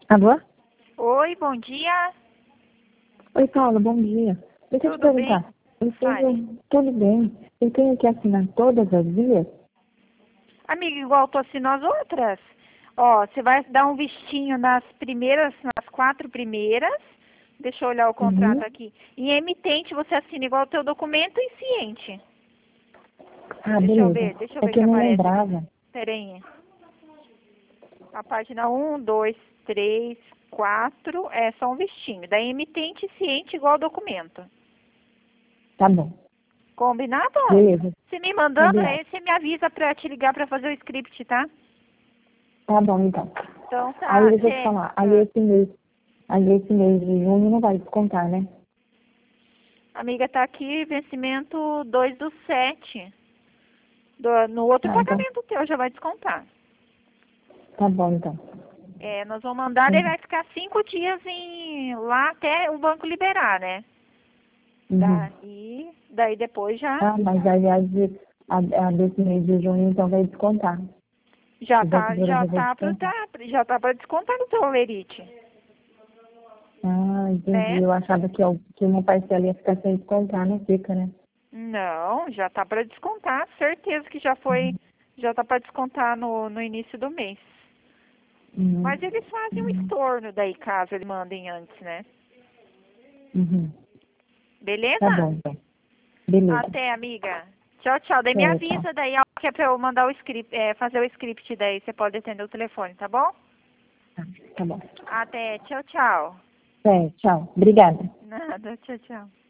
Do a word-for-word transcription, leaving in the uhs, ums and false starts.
Alô? Oi, bom dia. Oi, Paula, bom dia. Deixa eu te Tudo bem? perguntar. Eu Fale. tenho, tudo bem. Eu tenho que assinar todas as vias? Amiga, igual tu assinou as outras. Ó, você vai dar um vistinho nas primeiras, nas quatro primeiras. Deixa eu olhar o contrato Uhum. aqui. Em emitente você assina igual o teu documento e ciente. Ah, Deixa eu beleza. ver, deixa eu É ver que que eu não aparece aqui. lembrava. Peraí. A página um, dois, três, quatro é só um vistinho. Daí emitente e ciente igual ao documento. Tá bom. Combinado? Beleza. Se me mandando, Combinado. aí você me avisa pra te ligar pra fazer o script, tá? Tá bom, então. Então Aí tá, deixa eu te Tê. falar. Aí Ah. esse mês, aí esse mês de junho não vai descontar, né? Amiga, tá aqui vencimento dois do sete. Do, no outro Ah, então. pagamento teu já vai descontar. Tá bom, então. É, nós vamos mandar, daí vai ficar cinco dias em, lá até o banco liberar, né? Uhum. Daí, daí depois já, Ah, mas aí a, de, a, a desse mês de junho, então vai descontar. já O Banco tá, do Brasil já vai tá pro, descontar. tá, já tá pra descontar no teu lerite, Ah, entendi. né? Eu achava que, eu, que uma parcela ia ficar sem descontar, não fica, né? Não, já tá pra descontar, certeza que já foi, já tá pra descontar no, no início do mês. Uhum. Mas eles fazem um Uhum. estorno daí, caso eles mandem antes, né? Uhum. Tá Beleza? bom, então. Beleza. Até, amiga. Tchau, tchau. Daí me Tchau, tchau. avisa daí ó, que é pra eu mandar o script, é, fazer o script daí. Você pode atender o telefone, tá bom? Tá, tá bom. Até. Tchau, tchau. É, tchau. Obrigada. Nada. Tchau, tchau.